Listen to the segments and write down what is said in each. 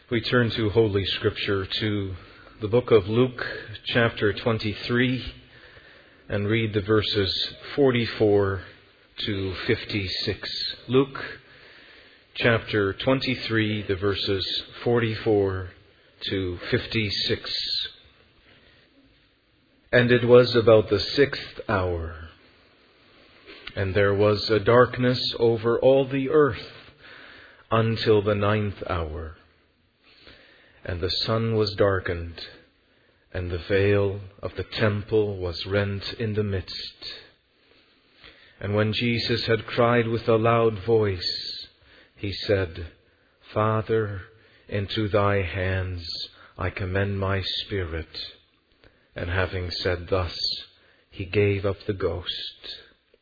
We turn to Holy Scripture, to the book of Luke, chapter 23, and read the verses 44 to 56. Luke, chapter 23, the verses 44 to 56. And it was about the 6th hour, and there was a darkness over all the earth until the 9th hour. And the sun was darkened, and the veil of the temple was rent in the midst. And when Jesus had cried with a loud voice, he said, Father, into thy hands I commend my spirit. And having said thus, he gave up the ghost.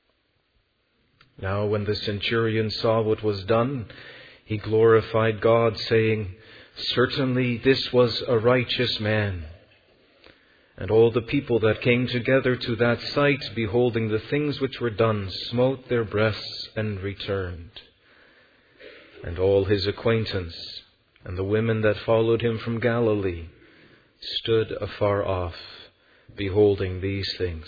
Now when the centurion saw what was done, he glorified God, saying, Certainly this was a righteous man. And all the people that came together to that sight, beholding the things which were done, smote their breasts and returned. And all his acquaintance, and the women that followed him from Galilee, stood afar off, beholding these things.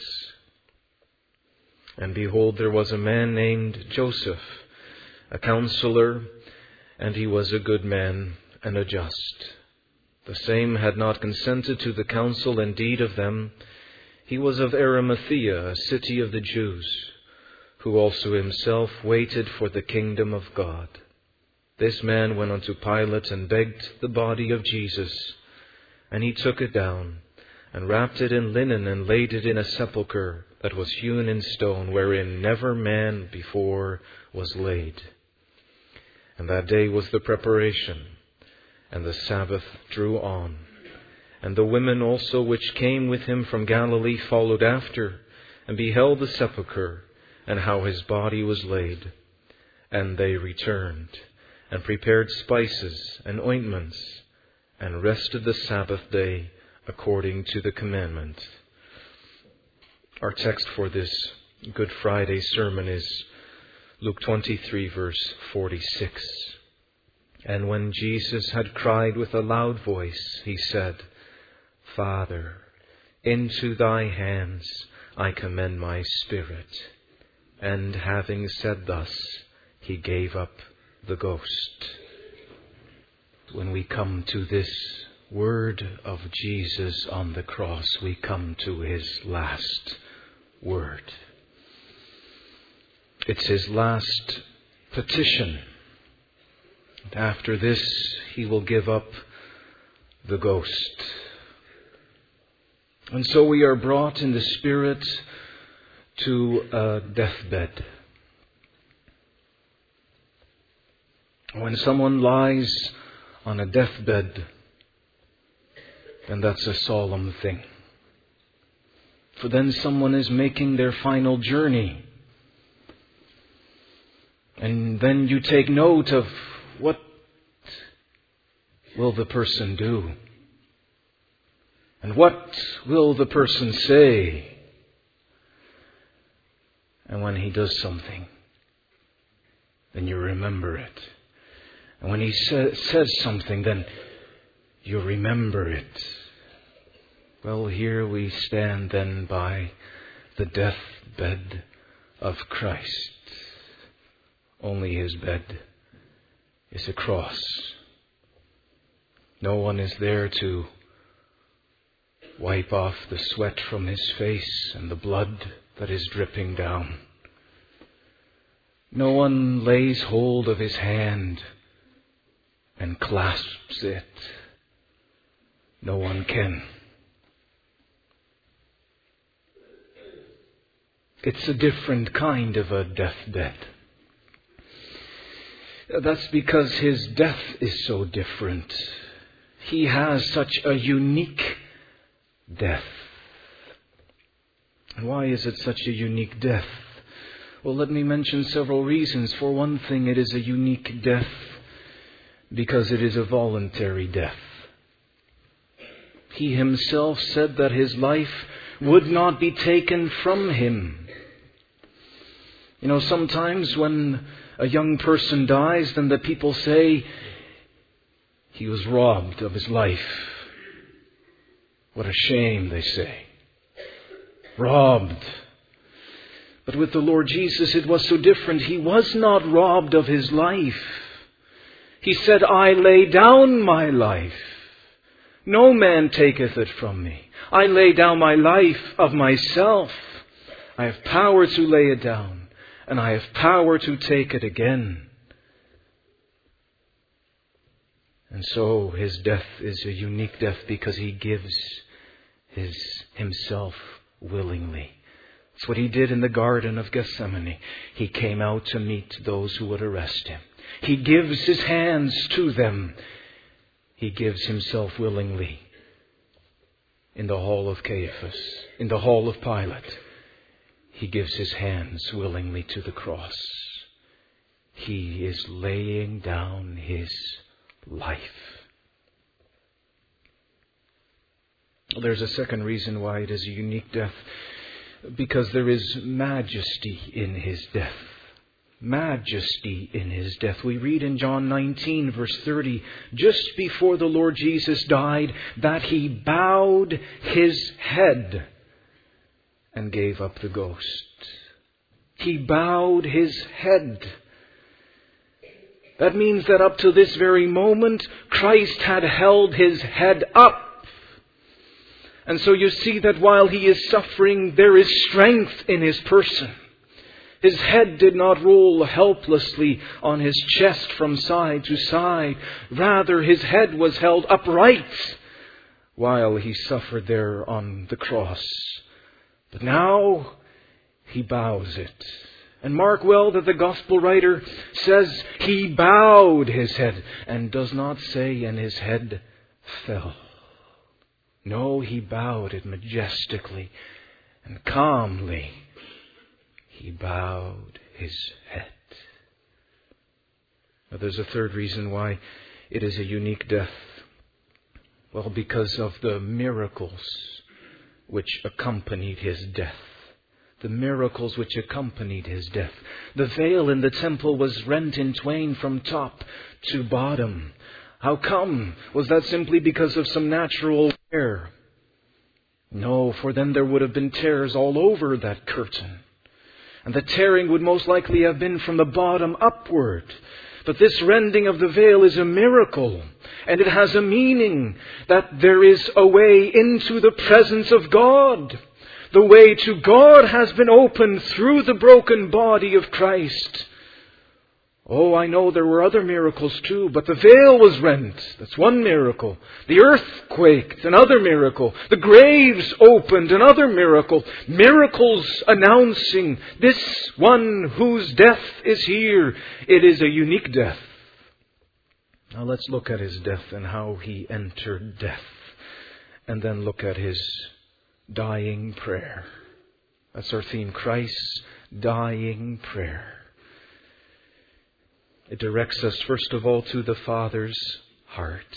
And behold, there was a man named Joseph, a counselor, and he was a good man and a just. The same had not consented to the counsel and deed of them. He was of Arimathea, a city of the Jews, who also himself waited for the kingdom of God. This man went unto Pilate and begged the body of Jesus, and he took it down, and wrapped it in linen, and laid it in a sepulchre that was hewn in stone, wherein never man before was laid. And that day was the preparation, and the Sabbath drew on. And the women also which came with him from Galilee followed after, and beheld the sepulchre, and how his body was laid. And they returned, and prepared spices and ointments, and rested the Sabbath day according to the commandment. Our text for this Good Friday sermon is Luke 23, verse 46. And when Jesus had cried with a loud voice, he said, Father, into thy hands I commend my spirit. And having said thus, he gave up the ghost. When we come to this word of Jesus on the cross, we come to his last word. It's his last petition. And after this, he will give up the ghost. And so we are brought in the Spirit to a deathbed. When someone lies on a deathbed, then that's a solemn thing. For then someone is making their final journey. And then you take note of what will the person do? And what will the person say? And when he does something, then you remember it. And when he says something, then you remember it. Well, here we stand then by the deathbed of Christ. Only his bed is a cross. No one is there to wipe off the sweat from his face and the blood that is dripping down. No one lays hold of his hand and clasps it. No one can. It's a different kind of a deathbed. That's because his death is so different. He has such a unique death. And why is it such a unique death? Well, let me mention several reasons. For one thing, it is a unique death because it is a voluntary death. He himself said that his life would not be taken from him. You know, sometimes when a young person dies, then the people say, He was robbed of his life. What a shame, they say. Robbed. But with the Lord Jesus, it was so different. He was not robbed of his life. He said, I lay down my life. No man taketh it from me. I lay down my life of myself. I have power to lay it down, and I have power to take it again. And so his death is a unique death because he gives himself willingly. It's what he did in the Garden of Gethsemane. He came out to meet those who would arrest him. He gives his hands to them. He gives himself willingly in the hall of Caiaphas, in the hall of Pilate. He gives his hands willingly to the cross. He is laying down his life. There's a second reason why it is a unique death. Because there is majesty in his death. Majesty in his death. We read in John 19, verse 30, just before the Lord Jesus died, that he bowed his head and gave up the ghost. He bowed his head. That means that up to this very moment, Christ had held his head up. And so you see that while he is suffering, there is strength in his person. His head did not roll helplessly on his chest from side to side. Rather, his head was held upright while he suffered there on the cross. But now he bows it. And mark well that the gospel writer says he bowed his head and does not say and his head fell. No, he bowed it majestically and calmly. He bowed his head. Now, there's a third reason why it is a unique death. Well, because of the miracles which accompanied his death. The miracles which accompanied his death. The veil in the temple was rent in twain from top to bottom. How come? Was that simply because of some natural wear? No, for then there would have been tears all over that curtain. And the tearing would most likely have been from the bottom upward. But this rending of the veil is a miracle. And it has a meaning that there is a way into the presence of God. The way to God has been opened through the broken body of Christ. Oh, I know there were other miracles too, but the veil was rent. That's one miracle. The earth quaked, another miracle. The graves opened, another miracle. Miracles announcing this one whose death is here. It is a unique death. Now let's look at his death and how he entered death. And then look at his dying prayer. That's our theme, Christ's dying prayer. It directs us, first of all, to the Father's heart.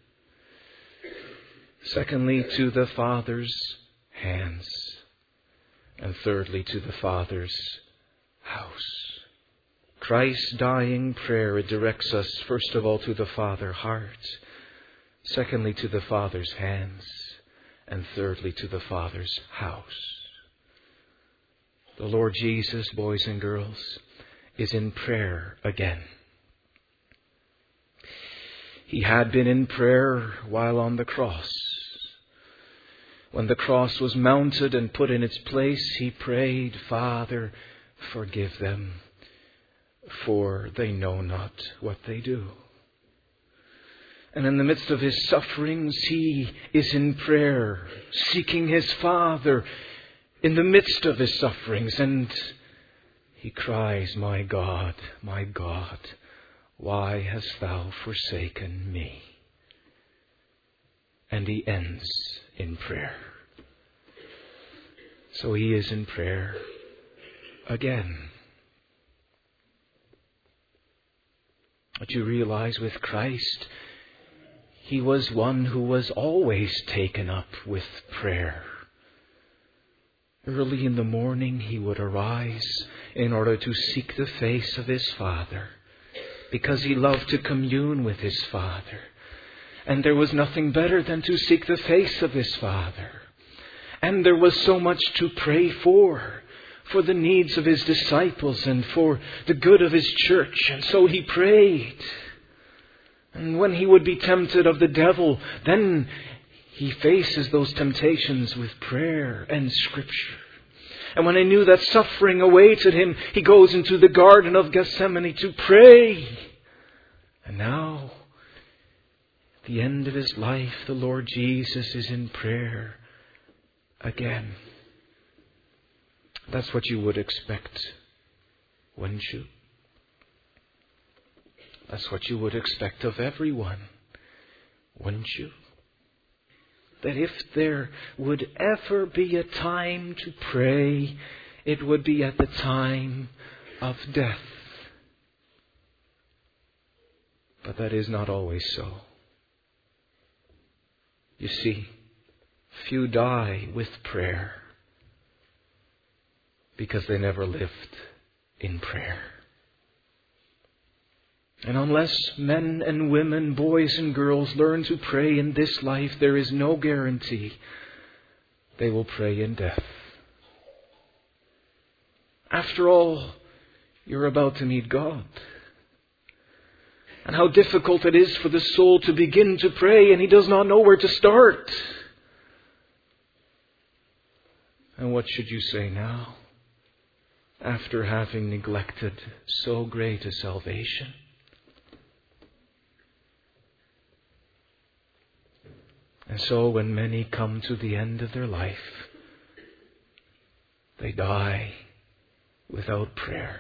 Secondly, to the Father's hands. And thirdly, to the Father's house. Christ's dying prayer, it directs us, first of all, to the Father's heart. Secondly, to the Father's hands. And thirdly, to the Father's house. The Lord Jesus, boys and girls, is in prayer again. He had been in prayer while on the cross. When the cross was mounted and put in its place, he prayed, Father, forgive them, for they know not what they do. And in the midst of his sufferings, he is in prayer, seeking his Father in the midst of his sufferings. And he cries, my God, why hast thou forsaken me? And he ends in prayer. So he is in prayer again. But you realize with Christ, he was one who was always taken up with prayer. Early in the morning he would arise in order to seek the face of his Father, because he loved to commune with his Father. And there was nothing better than to seek the face of his Father. And there was so much to pray for the needs of his disciples and for the good of his church. And so he prayed. And when he would be tempted of the devil, then he faces those temptations with prayer and Scripture. And when he knew that suffering awaited him, he goes into the Garden of Gethsemane to pray. And now, at the end of his life, the Lord Jesus is in prayer again. That's what you would expect, wouldn't you? That's what you would expect of everyone, wouldn't you? That if there would ever be a time to pray, it would be at the time of death. But that is not always so. You see, few die with prayer because they never lived in prayer. And unless men and women, boys and girls learn to pray in this life, there is no guarantee they will pray in death. After all, you're about to meet God. And how difficult it is for the soul to begin to pray and he does not know where to start. And what should you say now, after having neglected so great a salvation? And so when many come to the end of their life, they die without prayer.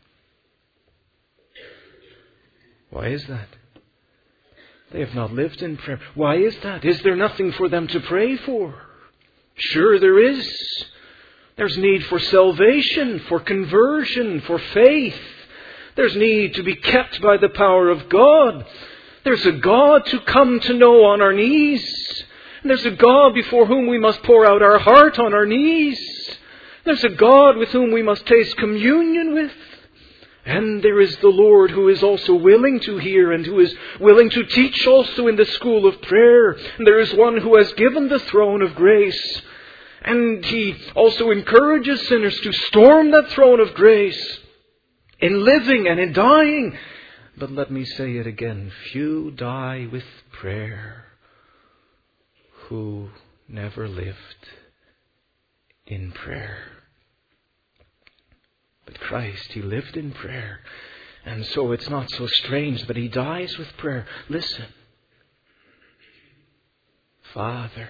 Why is that? They have not lived in prayer. Why is that? Is there nothing for them to pray for? Sure there is. There's need for salvation, for conversion, for faith. There's need to be kept by the power of God. There's a God to come to know on our knees. And there's a God before whom we must pour out our heart on our knees. There's a God with whom we must taste communion with. And there is the Lord who is also willing to hear and who is willing to teach also in the school of prayer. And there is one who has given the throne of grace. And he also encourages sinners to storm that throne of grace in living and in dying. But let me say it again, few die with prayer who never lived in prayer. But Christ, He lived in prayer. And so it's not so strange that He dies with prayer. Listen. Father,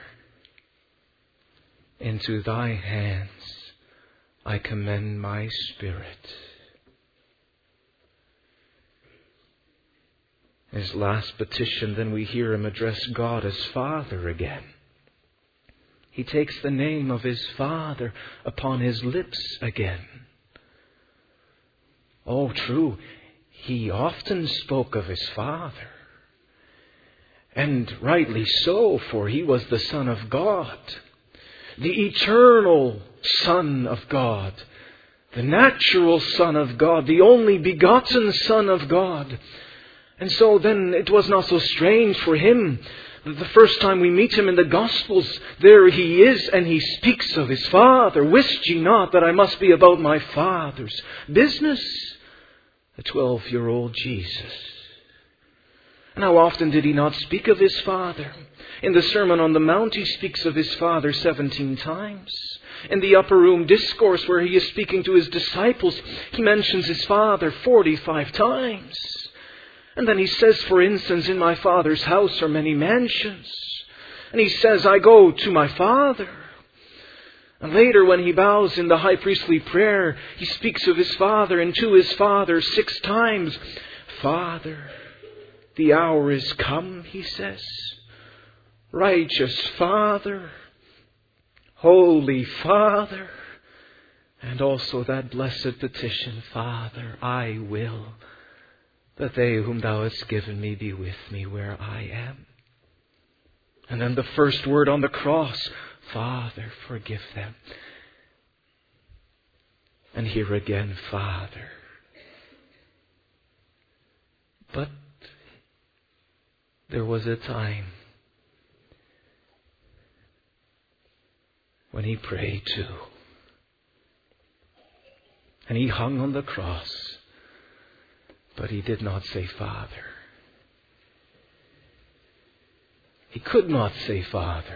into Thy hands I commend my spirit. His last petition, then we hear Him address God as Father again. He takes the name of His Father upon His lips again. Oh, true, He often spoke of His Father. And rightly so, for He was the Son of God, the eternal Son of God, the natural Son of God, the only begotten Son of God. And so then it was not so strange for Him that the first time we meet Him in the Gospels, there He is and He speaks of His Father. Wist ye not that I must be about my Father's business? The 12-year-old Jesus. And how often did He not speak of His Father? In the Sermon on the Mount, He speaks of His Father 17 times. In the upper room discourse where He is speaking to His disciples, He mentions His Father 45 times. And then He says, for instance, in my Father's house are many mansions. And He says, I go to my Father. And later when He bows in the high priestly prayer, He speaks of His Father and to His Father 6 times. Father, the hour is come, He says. Righteous Father, Holy Father. And also that blessed petition, Father, I will that they whom Thou hast given me be with me where I am. And then the first word on the cross, Father, forgive them. And here again, Father. But there was a time when He prayed too. And He hung on the cross, but He did not say Father. He could not say Father.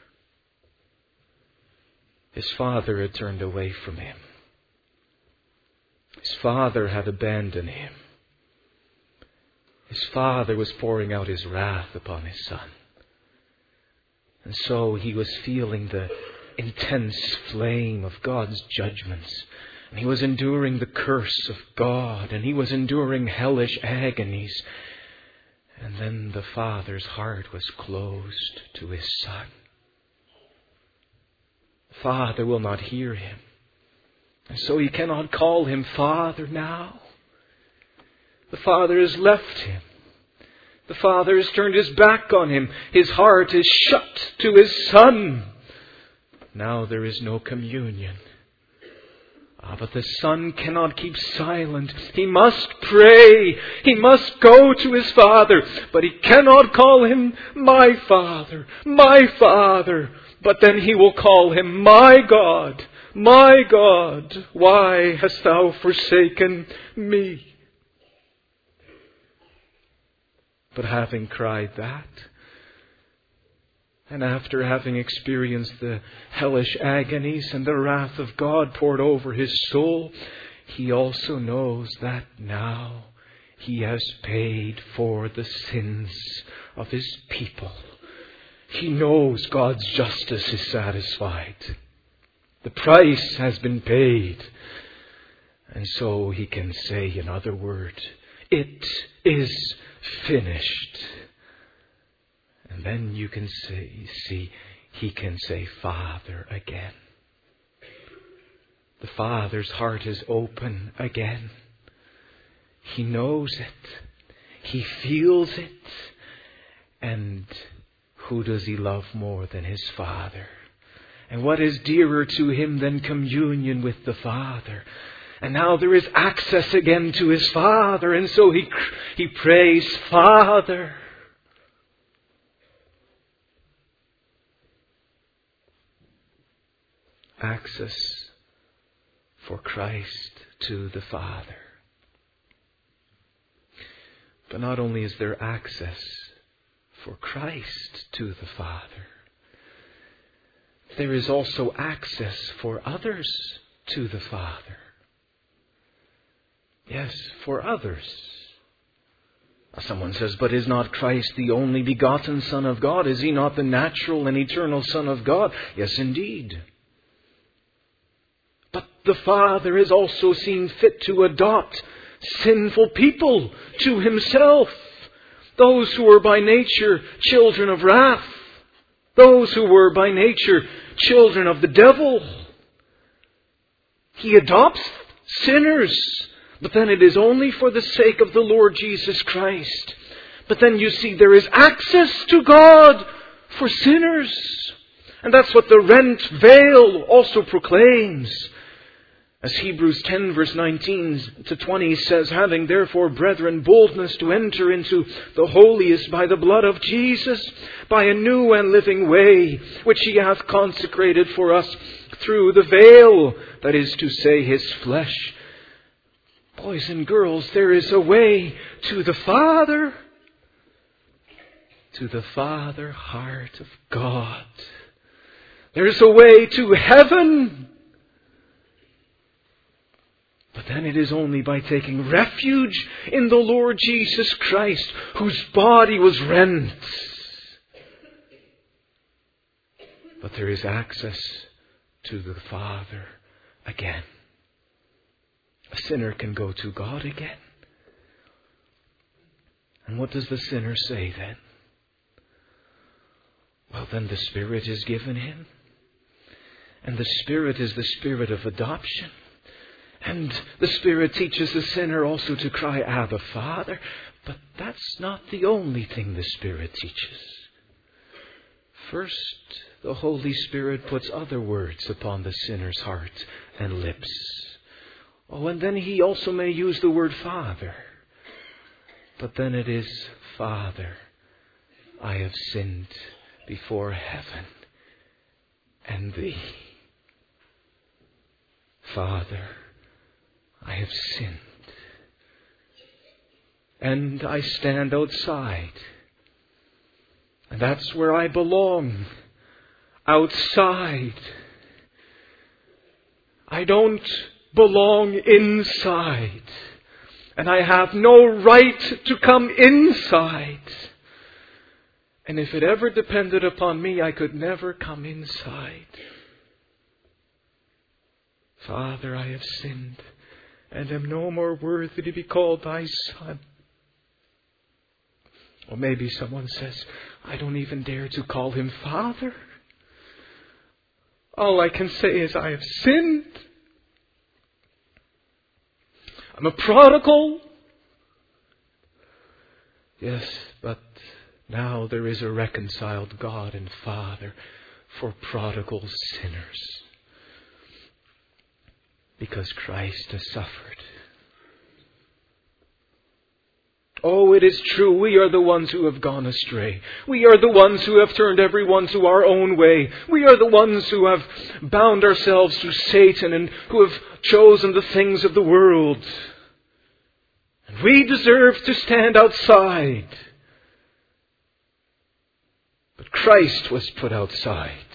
His Father had turned away from Him. His Father had abandoned Him. His Father was pouring out His wrath upon His Son. And so He was feeling the intense flame of God's judgments. And He was enduring the curse of God. And He was enduring hellish agonies. And then the Father's heart was closed to His Son. The Father will not hear Him. And so He cannot call Him Father now. The Father has left Him. The Father has turned His back on Him. His heart is shut to His Son. Now there is no communion. But the Son cannot keep silent. He must pray. He must go to His Father. But He cannot call Him my Father, my Father. But then He will call Him my God, my God. Why hast Thou forsaken me? But having cried that, and after having experienced the hellish agonies and the wrath of God poured over His soul, He also knows that now He has paid for the sins of His people. He knows God's justice is satisfied. The price has been paid. And so He can say, in other words, it is finished. And then you can see, He can say Father again. The Father's heart is open again. He knows it. He feels it. And who does He love more than His Father? And what is dearer to Him than communion with the Father? And now there is access again to His Father. And so He prays, Father. Access for Christ to the Father. But not only is there access for Christ to the Father, there is also access for others to the Father. Yes, for others. Someone says, but is not Christ the only begotten Son of God? Is He not the natural and eternal Son of God? Yes, indeed. But the Father has also seen fit to adopt sinful people to Himself. Those who were by nature children of wrath. Those who were by nature children of the devil. He adopts sinners. But then it is only for the sake of the Lord Jesus Christ. But then you see there is access to God for sinners. And that's what the rent veil also proclaims. As Hebrews 10 verse 19 to 20 says, having therefore, brethren, boldness to enter into the holiest by the blood of Jesus, by a new and living way, which He hath consecrated for us through the veil, that is to say, His flesh. Boys and girls, there is a way to the Father. To the Father heart of God. There is a way to heaven. But then it is only by taking refuge in the Lord Jesus Christ, whose body was rent. But there is access to the Father again. A sinner can go to God again. And what does the sinner say then? Well, then the Spirit is given him. And the Spirit is the Spirit of adoption. And the Spirit teaches the sinner also to cry, Abba, Father. But that's not the only thing the Spirit teaches. First, the Holy Spirit puts other words upon the sinner's heart and lips. Oh, and then He also may use the word Father. But then it is Father I have sinned before heaven and thee. Father, I have sinned. And I stand outside. And that's where I belong. Outside. I don't belong inside. And I have no right to come inside. And if it ever depended upon me, I could never come inside. Father, I have sinned and am no more worthy to be called thy son. Or maybe someone says, I don't even dare to call him Father. All I can say is I have sinned. I'm a prodigal. Yes, but now there is a reconciled God and Father for prodigal sinners. Because Christ has suffered. Oh, it is true, we are the ones who have gone astray. We are the ones who have turned everyone to our own way. We are the ones who have bound ourselves to Satan and who have chosen the things of the world. And we deserve to stand outside. But Christ was put outside.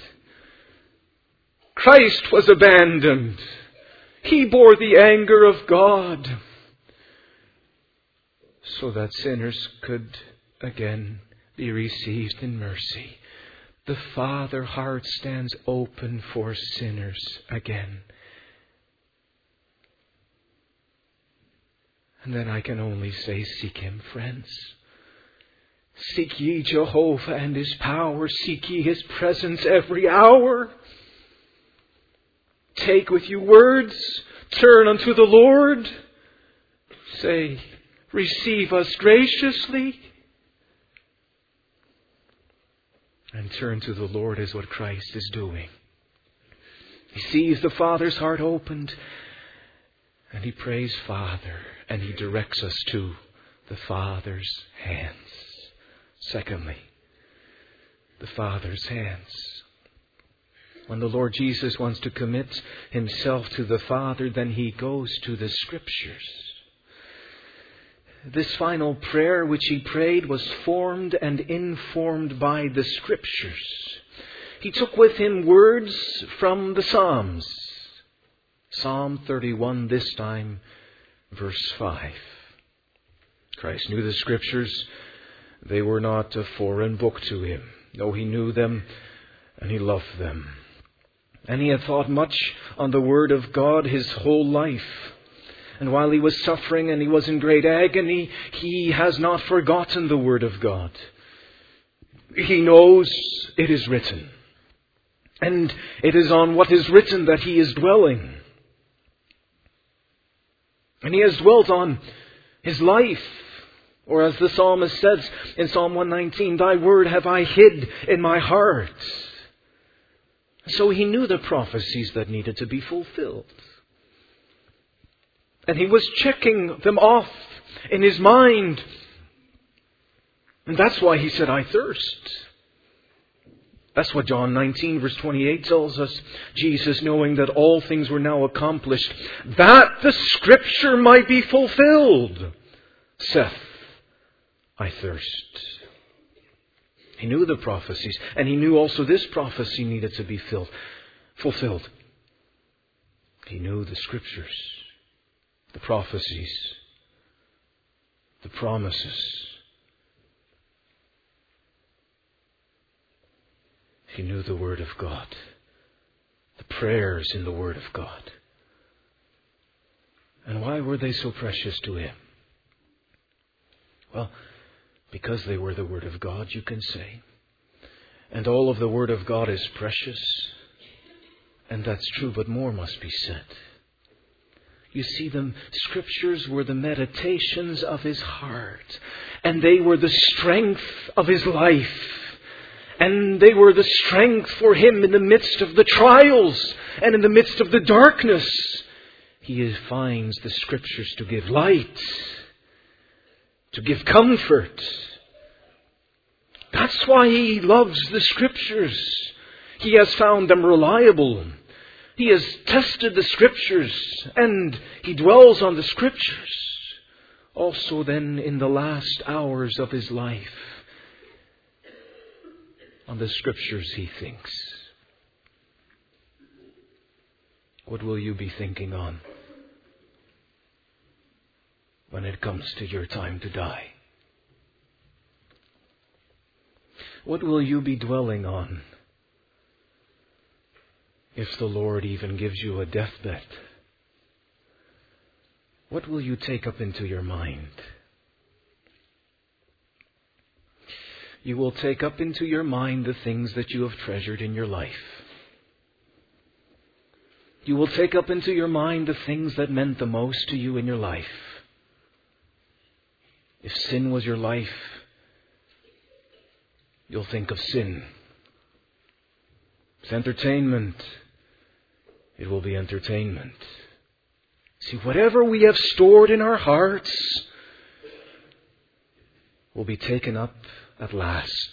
Christ was abandoned. He bore the anger of God so that sinners could again be received in mercy. The Father heart stands open for sinners again. And then I can only say, seek Him, friends. Seek ye Jehovah and His power. Seek ye His presence every hour. Take with you words. Turn unto the Lord. Say, receive us graciously. And turn to the Lord is what Christ is doing. He sees the Father's heart opened. And He prays, Father. And He directs us to the Father's hands. Secondly, the Father's hands. When the Lord Jesus wants to commit Himself to the Father, then He goes to the Scriptures. This final prayer which He prayed was formed and informed by the Scriptures. He took with Him words from the Psalms. Psalm 31 this time, verse 5. Christ knew the Scriptures. They were not a foreign book to Him. No, He knew them and He loved them. And He had thought much on the Word of God His whole life. And while He was suffering and He was in great agony, He has not forgotten the Word of God. He knows it is written. And it is on what is written that He is dwelling. And He has dwelt on His life. Or as the psalmist says in Psalm 119, Thy word have I hid in my heart. So He knew the prophecies that needed to be fulfilled. And He was checking them off in His mind. And that's why He said, I thirst. That's what John 19 verse 28 tells us. Jesus, knowing that all things were now accomplished, that the Scripture might be fulfilled, saith, I thirst. He knew the prophecies, and He knew also this prophecy needed to be fulfilled. He knew the Scriptures, the prophecies, the promises. He knew the Word of God, the prayers in the Word of God. And why were they so precious to Him? Well, because they were the Word of God, you can say. And all of the Word of God is precious. And that's true, but more must be said. You see, the Scriptures were the meditations of His heart. And they were the strength of His life. And they were the strength for Him in the midst of the trials and in the midst of the darkness. He finds the Scriptures to give light, to give comfort, That's why he loves the Scriptures. He has found them reliable. He has tested the Scriptures, and he dwells on the Scriptures. Also then, in the last hours of his life, on the Scriptures he thinks. What will you be thinking on when it comes to your time to die? What will you be dwelling on if the Lord even gives you a deathbed? What will you take up into your mind? You will take up into your mind the things that you have treasured in your life. You will take up into your mind the things that meant the most to you in your life. If sin was your life, you'll think of sin. If entertainment, it will be entertainment. See, whatever we have stored in our hearts will be taken up at last.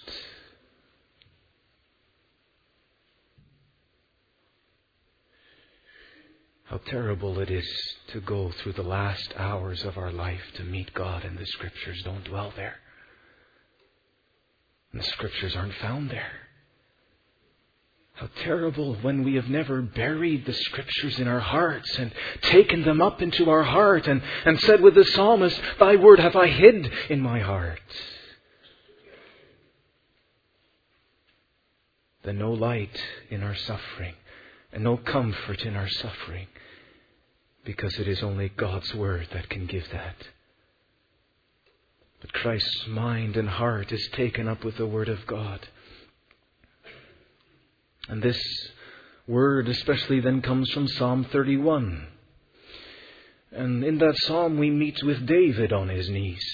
How terrible it is to go through the last hours of our life to meet God, and the Scriptures don't dwell there. And the Scriptures aren't found there. How terrible when we have never buried the Scriptures in our hearts and taken them up into our heart and said with the psalmist, "Thy word have I hid in my heart." Then no light in our suffering and no comfort in our suffering, because it is only God's Word that can give that. But Christ's mind and heart is taken up with the Word of God. And this word especially then comes from Psalm 31. And in that psalm we meet with David on his knees.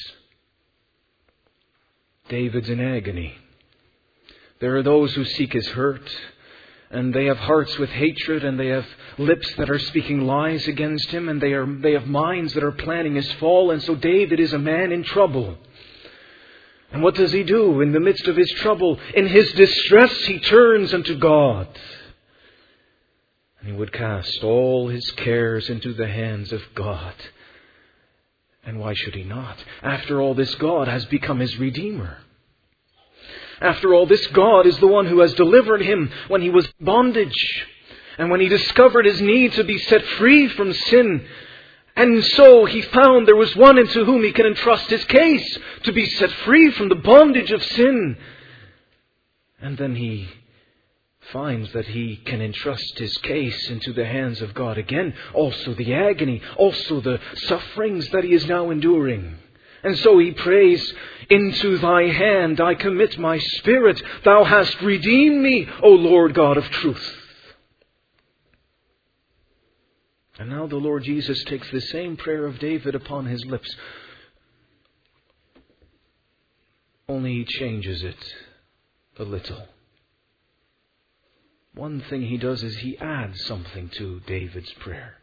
David's in agony. There are those who seek his hurt, and they have hearts with hatred, and they have lips that are speaking lies against him, and they have minds that are planning his fall. And so David is a man in trouble. And what does he do in the midst of his trouble? In his distress, he turns unto God. And he would cast all his cares into the hands of God. And why should he not? After all, this God has become his Redeemer. After all, this God is the one who has delivered him when he was in bondage, and when he discovered his need to be set free from sin. And so he found there was one into whom he can entrust his case to be set free from the bondage of sin. And then he finds that he can entrust his case into the hands of God again. Also the agony, also the sufferings that he is now enduring. And so he prays, "Into thy hand I commit my spirit. Thou hast redeemed me, O Lord God of truth." And now the Lord Jesus takes the same prayer of David upon his lips, only he changes it a little. One thing he does is he adds something to David's prayer.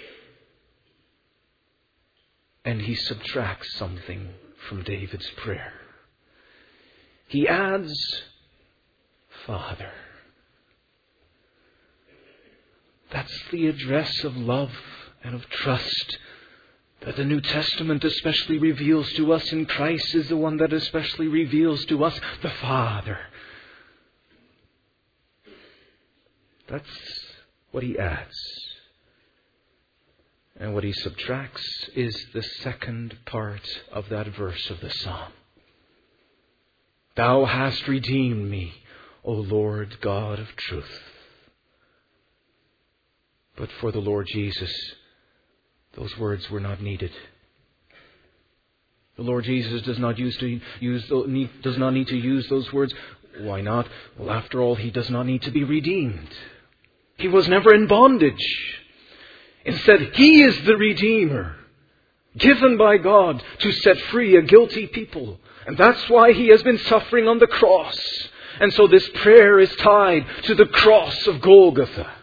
And he subtracts something from David's prayer. He adds, "Father." That's the address of love and of trust that the New Testament especially reveals to us. In Christ is the one that especially reveals to us the Father. That's what he adds. And what he subtracts is the second part of that verse of the psalm. "Thou hast redeemed me, O Lord God of truth." But for the Lord Jesus, those words were not needed. The Lord Jesus does not need to use those words. Why not? Well, after all, he does not need to be redeemed. He was never in bondage. Instead, he is the Redeemer, given by God to set free a guilty people. And that's why he has been suffering on the cross. And so this prayer is tied to the cross of Golgotha.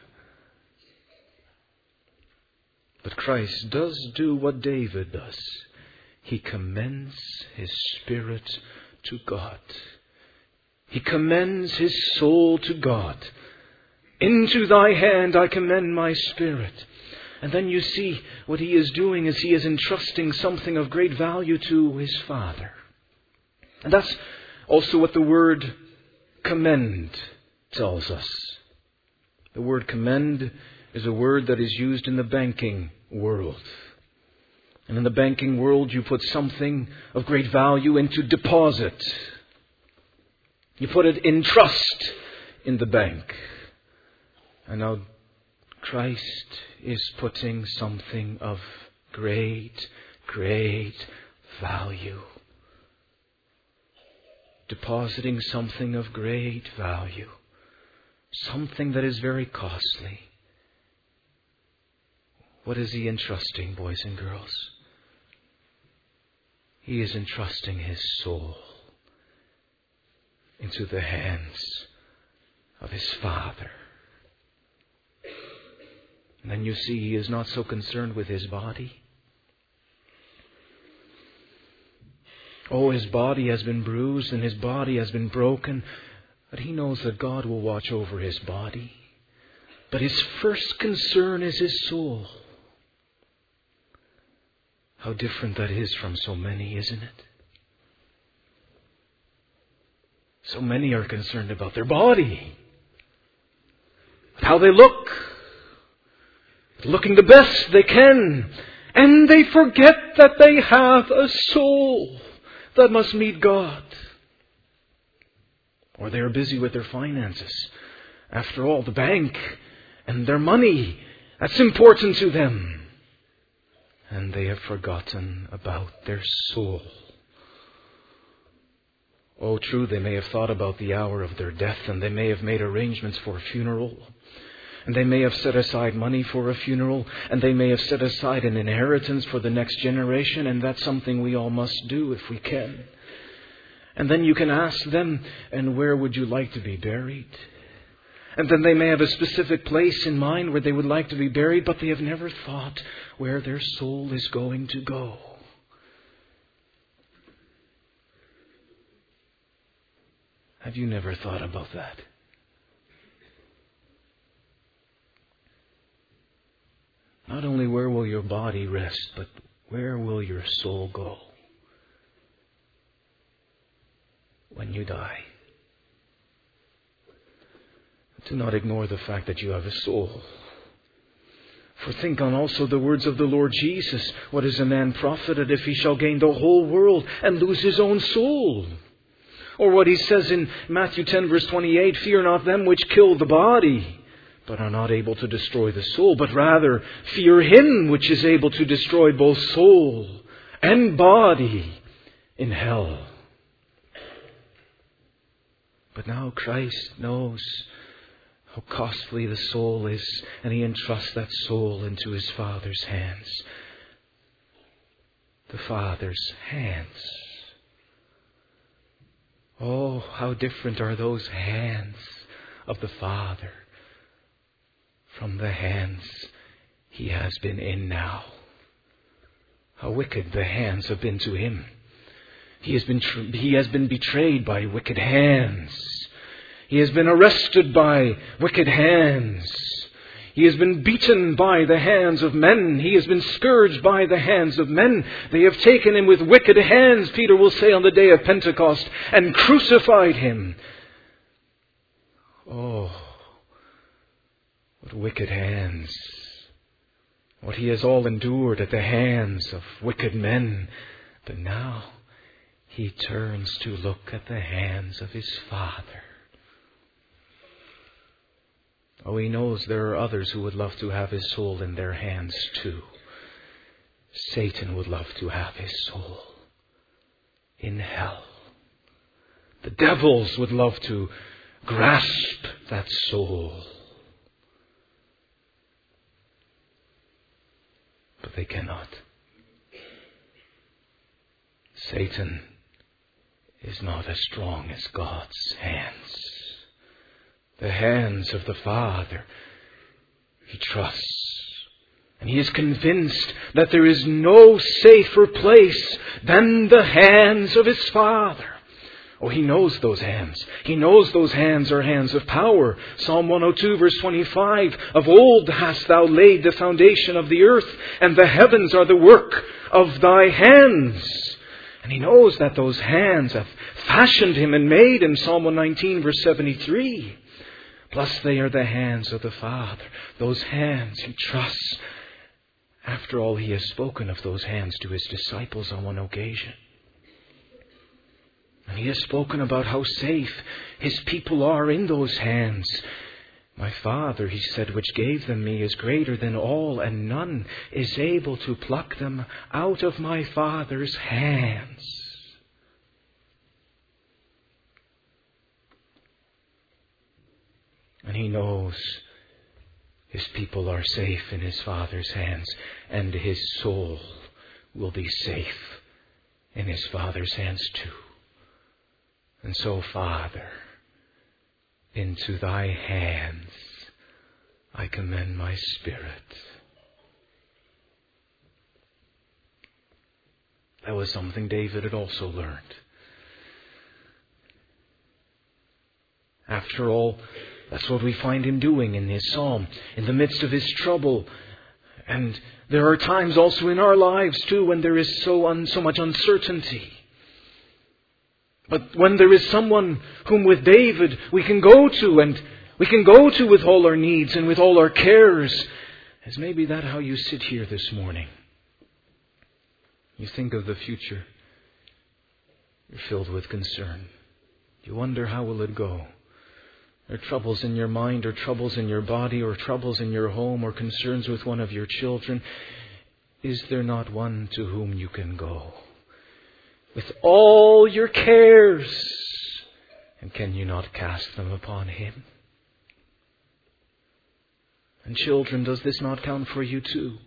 But Christ does do what David does. He commends his spirit to God. He commends his soul to God. Into thy hand I commend my spirit. And then you see what he is doing is he is entrusting something of great value to his Father. And that's also what the word commend tells us. The word commend is a word that is used in the banking world. And in the banking world, you put something of great value into deposit. You put it in trust in the bank. And now Christ is putting something of great, great value. Depositing something of great value. Something that is very costly. What is he entrusting, boys and girls? He is entrusting his soul into the hands of his Father. And then you see he is not so concerned with his body. Oh, his body has been bruised and his body has been broken. But he knows that God will watch over his body. But his first concern is his soul. How different that is from so many, isn't it? So many are concerned about their body. How they look. Looking the best they can. And they forget that they have a soul that must meet God. Or they are busy with their finances. After all, the bank and their money, that's important to them. And they have forgotten about their soul. Oh, true, they may have thought about the hour of their death, and they may have made arrangements for a funeral. And they may have set aside money for a funeral, and they may have set aside an inheritance for the next generation, and that's something we all must do if we can. And then you can ask them, and where would you like to be buried? And then they may have a specific place in mind where they would like to be buried, but they have never thought where their soul is going to go. Have you never thought about that? Not only where will your body rest, but where will your soul go when you die? Do not ignore the fact that you have a soul. For think on also the words of the Lord Jesus. What is a man profited if he shall gain the whole world and lose his own soul? Or what he says in Matthew 10 verse 28, fear not them which kill the body, but are not able to destroy the soul, but rather fear him which is able to destroy both soul and body in hell. But now Christ knows how costly the soul is, and he entrusts that soul into his Father's hands. The Father's hands. Oh, how different are those hands of the Father from the hands he has been in now. How wicked the hands have been to him. He has been betrayed by wicked hands. He has been arrested by wicked hands. He has been beaten by the hands of men. He has been scourged by the hands of men. They have taken him with wicked hands, Peter will say on the day of Pentecost, and crucified him. Oh, what wicked hands. What he has all endured at the hands of wicked men. But now he turns to look at the hands of his Father. Oh, he knows there are others who would love to have his soul in their hands too. Satan would love to have his soul in hell. The devils would love to grasp that soul. But they cannot. Satan is not as strong as God's hands. The hands of the Father he trusts. And he is convinced that there is no safer place than the hands of his Father. Oh, He knows those hands. He knows those hands are hands of power. Psalm 102 verse 25, of old hast thou laid the foundation of the earth, and the heavens are the work of thy hands. And He knows that those hands have fashioned Him and made Him. Psalm 119 verse 73. Plus they are the hands of the Father. Those hands He trusts. After all, He has spoken of those hands to His disciples on one occasion. And He has spoken about how safe His people are in those hands. My Father, He said, which gave them me is greater than all, and none is able to pluck them out of my Father's hands. And He knows His people are safe in His Father's hands, and His soul will be safe in His Father's hands too. And so, Father, into Thy hands I commend my spirit. That was something David had also learned. After all, that's what we find him doing in his psalm, in the midst of his trouble. And there are times also in our lives too when there is so much uncertainty. But when there is someone whom with David we can go to, and we can go to with all our needs and with all our cares, is maybe that how you sit here this morning? You think of the future. You're filled with concern. You wonder how will it go? There are troubles in your mind, or troubles in your body, or troubles in your home, or concerns with one of your children. Is there not one to whom you can go with all your cares? And can you not cast them upon Him? And children, does this not count for you too?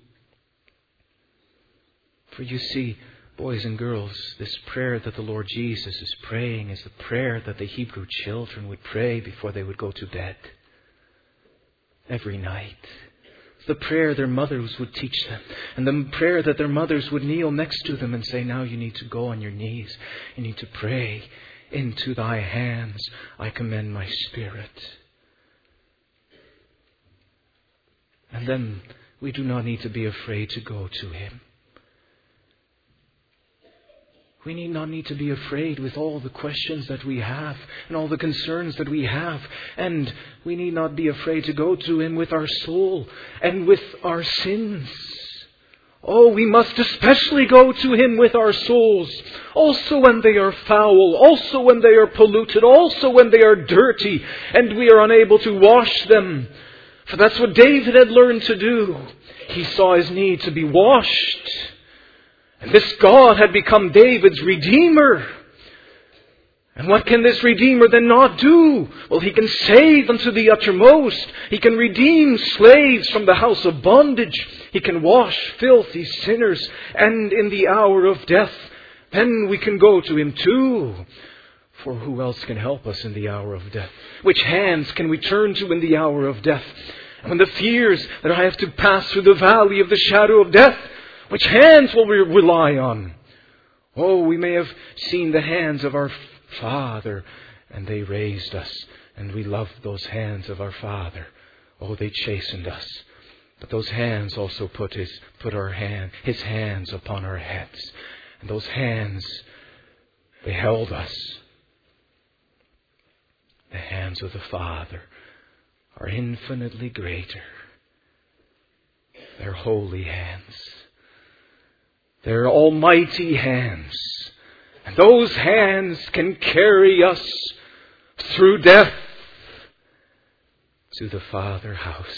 For you see, boys and girls, this prayer that the Lord Jesus is praying is the prayer that the Hebrew children would pray before they would go to bed. Every night. The prayer their mothers would teach them. And the prayer that their mothers would kneel next to them and say, now you need to go on your knees. You need to pray. Into Thy hands I commend my spirit. And then we do not need to be afraid to go to Him. We need not need to be afraid with all the questions that we have and all the concerns that we have. And we need not be afraid to go to Him with our soul and with our sins. Oh, we must especially go to Him with our souls. Also when they are foul. Also when they are polluted. Also when they are dirty and we are unable to wash them. For that's what David had learned to do. He saw his need to be washed. And this God had become David's Redeemer. And what can this Redeemer then not do? Well, He can save unto the uttermost. He can redeem slaves from the house of bondage. He can wash filthy sinners. And in the hour of death, then we can go to Him too. For who else can help us in the hour of death? Which hands can we turn to in the hour of death? And when the fears that I have to pass through the valley of the shadow of death, which hands will we rely on? Oh, we may have seen the hands of our Father, and they raised us, and we loved those hands of our Father. Oh, they chastened us. But those hands also put His hands upon our heads. And those hands, they held us. The hands of the Father are infinitely greater. They're holy hands. They're almighty hands. And those hands can carry us through death to the Father house.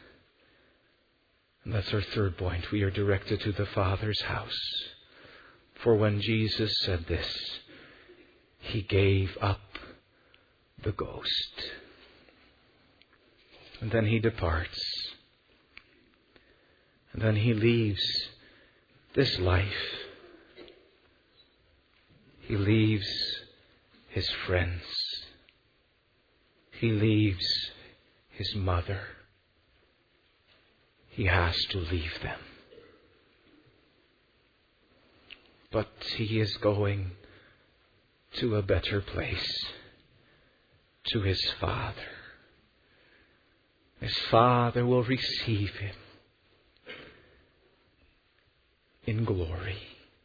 And that's our third point. We are directed to the Father's house. For when Jesus said this, He gave up the ghost. And then He departs. And then He leaves this life. He leaves His friends. He leaves His mother. He has to leave them. But He is going to a better place, to his Father. His Father will receive him in glory.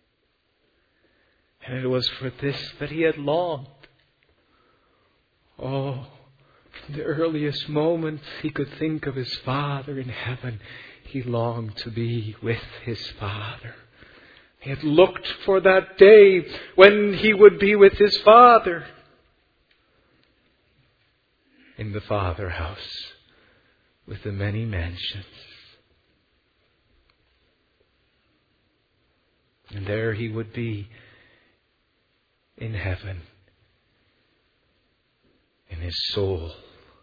And it was for this that he had longed. Oh, from the earliest moment he could think of his Father in heaven, he longed to be with his Father. He had looked for that day when he would be with his Father in the Father house with the many mansions. And there he would be in heaven, in his soul.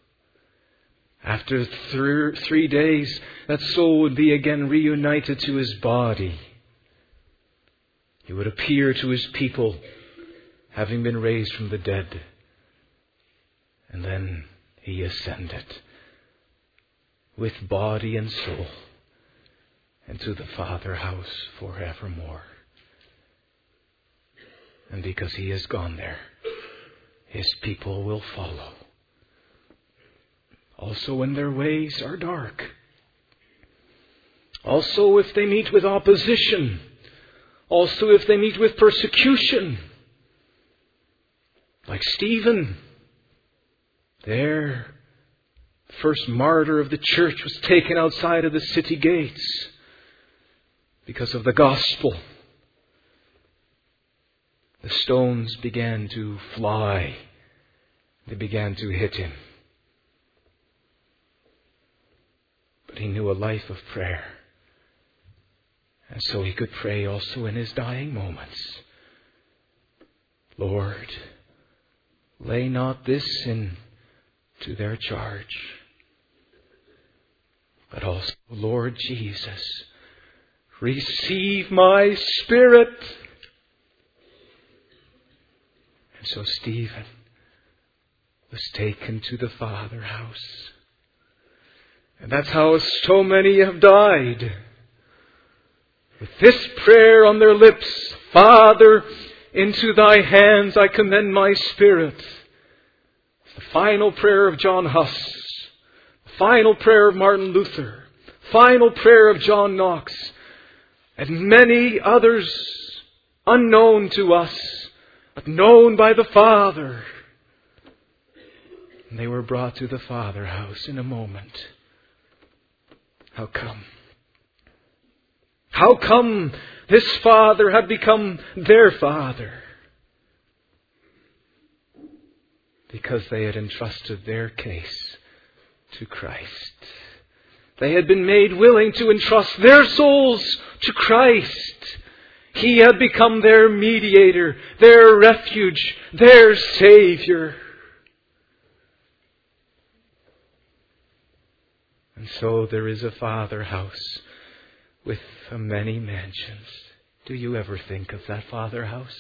After 3 days, that soul would be again reunited to his body. He would appear to his people, having been raised from the dead. And then he ascended with body and soul into the Father house forevermore. And because he has gone there, his people will follow. Also when their ways are dark. Also if they meet with opposition. Also if they meet with persecution. Like Stephen. There, the first martyr of the church was taken outside of the city gates because of the gospel. The stones began to fly. They began to hit him. But he knew a life of prayer. And so he could pray also in his dying moments. Lord, lay not this sin to their charge. But also, Lord Jesus, receive my spirit. And so Stephen was taken to the Father house. And that's how so many have died. With this prayer on their lips, Father, into thy hands I commend my spirit. It's the final prayer of John Huss. The final prayer of Martin Luther. Final prayer of John Knox. And many others unknown to us, but known by the Father. And they were brought to the Father house in a moment. How come? How come this Father had become their Father? Because they had entrusted their case to Christ. They had been made willing to entrust their souls to Christ. He had become their mediator, their refuge, their Savior. And so there is a Father house with many mansions. Do you ever think of that Father house?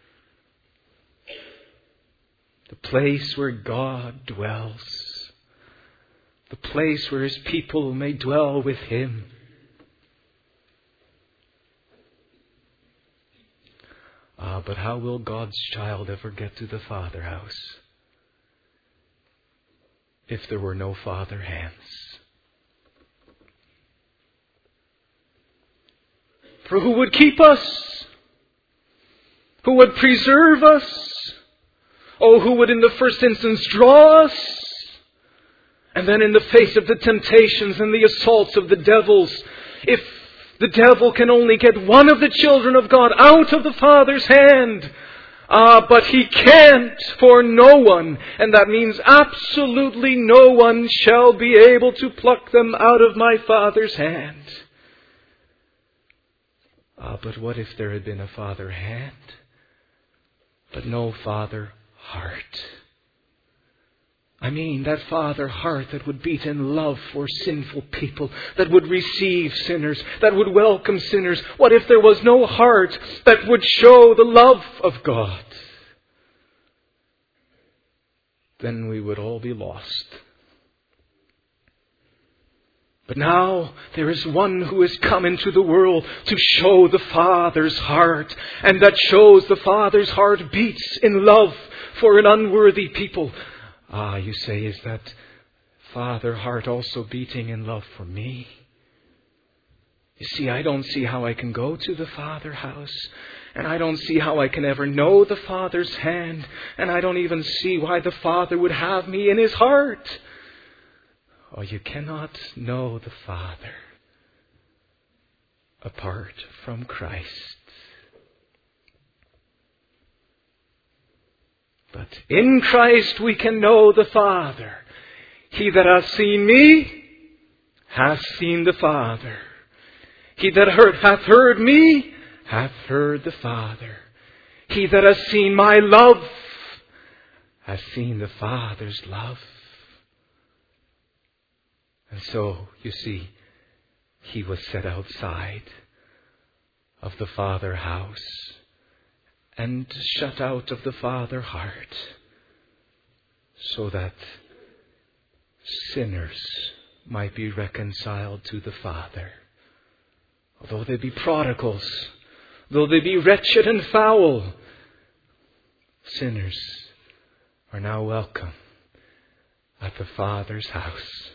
The place where God dwells. The place where his people may dwell with him. But how will God's child ever get to the Father house if there were no Father hands? For who would keep us? Who would preserve us? Oh, who would in the first instance draw us? And then in the face of the temptations and the assaults of the devils, if the devil can only get one of the children of God out of the Father's hand, but he can't for no one. And that means absolutely no one shall be able to pluck them out of my Father's hand. But what if there had been a Father hand, but no Father heart? I mean, that Father heart that would beat in love for sinful people, that would receive sinners, that would welcome sinners. What if there was no heart that would show the love of God? Then we would all be lost. But now there is one who has come into the world to show the Father's heart, and that shows the Father's heart beats in love for an unworthy people. You say, is that Father heart also beating in love for me? You see, I don't see how I can go to the Father house, and I don't see how I can ever know the Father's hand, and I don't even see why the Father would have me in His heart. Oh, you cannot know the Father apart from Christ. But in Christ we can know the Father. He that hath seen me hath seen the Father. He that hath heard me hath heard the Father. He that hath seen my love hath seen the Father's love. And so, you see, He was set outside of the Father house and shut out of the Father heart, so that sinners might be reconciled to the Father. Although they be prodigals, though they be wretched and foul, sinners are now welcome at the Father's house.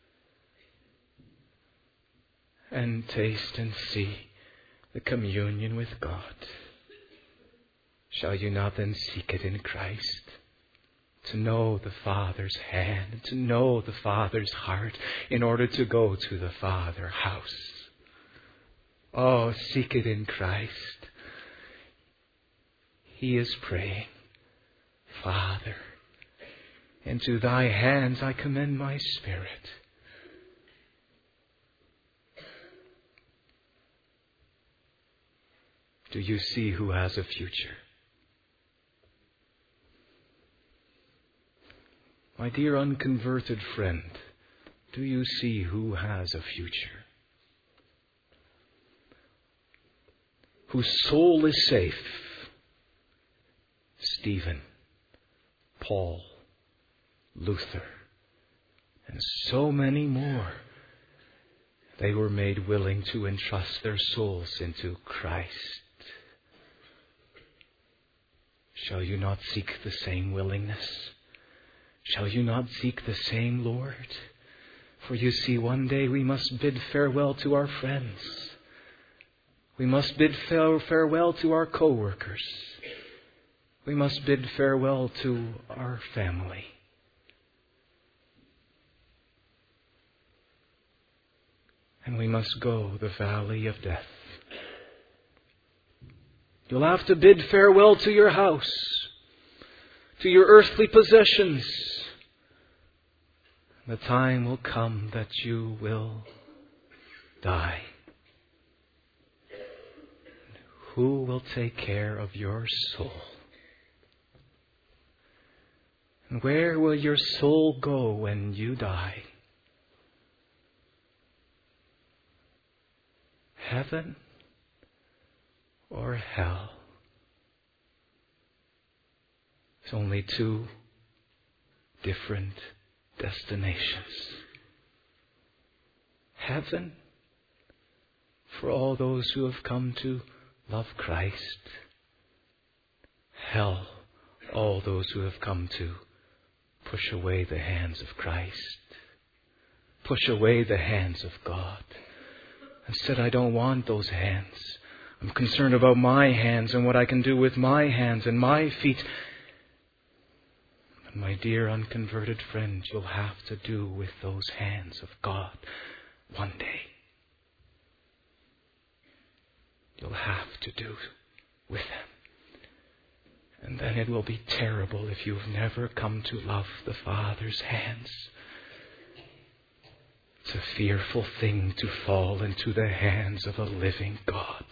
And taste and see the communion with God. Shall you not then seek it in Christ? To know the Father's hand, to know the Father's heart, in order to go to the Father house. Oh, seek it in Christ. He is praying, Father, into Thy hands I commend my spirit. Do you see who has a future? My dear unconverted friend, do you see who has a future? Whose soul is safe? Stephen, Paul, Luther, and so many more. They were made willing to entrust their souls into Christ. Shall you not seek the same willingness? Shall you not seek the same Lord? For you see, one day we must bid farewell to our friends. We must bid farewell to our co-workers. We must bid farewell to our family. And we must go the valley of death. You'll have to bid farewell to your house, to your earthly possessions. The time will come that you will die. Who will take care of your soul? And where will your soul go when you die? Heaven or hell? There's only two different destinations. Heaven for all those who have come to love Christ. Hell, all those who have come to push away the hands of Christ. Push away the hands of God. And said, I don't want those hands. I'm concerned about my hands and what I can do with my hands and my feet. But my dear unconverted friend, you'll have to do with those hands of God one day. You'll have to do with them. And then it will be terrible if you've never come to love the Father's hands. It's a fearful thing to fall into the hands of a living God.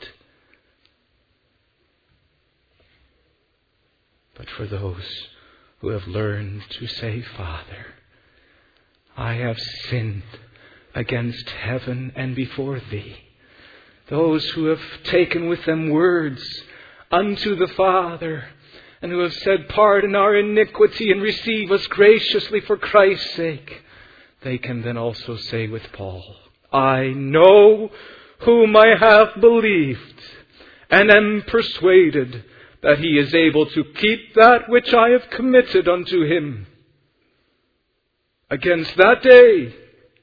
But for those who have learned to say, Father, I have sinned against heaven and before Thee. Those who have taken with them words unto the Father, and who have said, pardon our iniquity and receive us graciously for Christ's sake, they can then also say with Paul, I know whom I have believed, and am persuaded that he is able to keep that which I have committed unto him. Against that day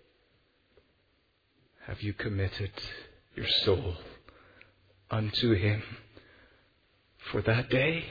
have you committed your soul unto him for that day?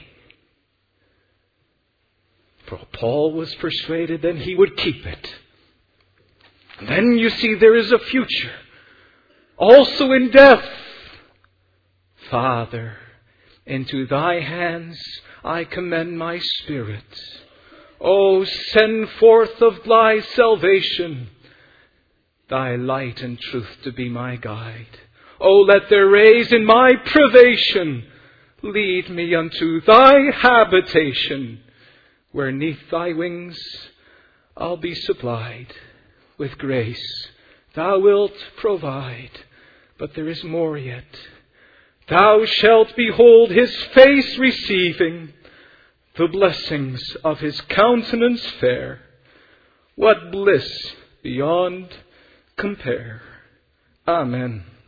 For Paul was persuaded that he would keep it. And then you see there is a future, also in death. Father, into thy hands I commend my spirit. O send forth of thy salvation thy light and truth to be my guide. O let their rays in my privation lead me unto thy habitation, where neath thy wings I'll be supplied with grace thou wilt provide. But there is more yet. Thou shalt behold his face receiving the blessings of his countenance fair. What bliss beyond compare. Amen.